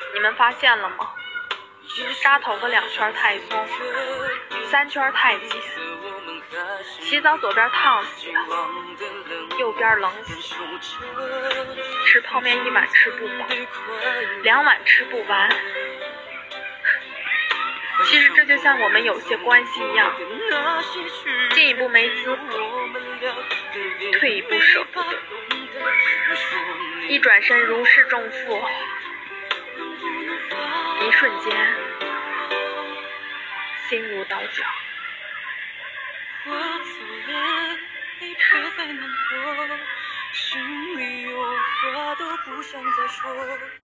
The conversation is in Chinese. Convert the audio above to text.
你们发现了吗？扎头发2圈太松，3圈太紧。洗澡左边烫死，右边冷死。吃泡面1碗吃不饱，2碗吃不完。其实这就像我们有些关系一样，进一步没资格，退一步舍不得，一转身如释重负，一瞬间心如刀绞。 我走了，你别再难过，心里有话都不想再说。